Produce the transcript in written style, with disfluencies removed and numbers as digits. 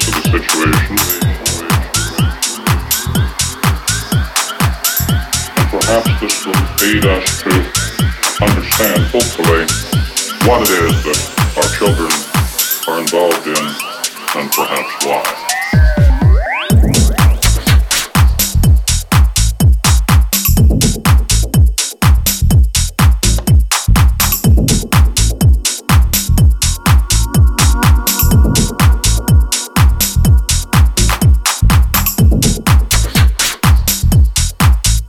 realities of the situation. And perhaps this will aid us to understand, hopefully, what it is that our children are involved in and perhaps why.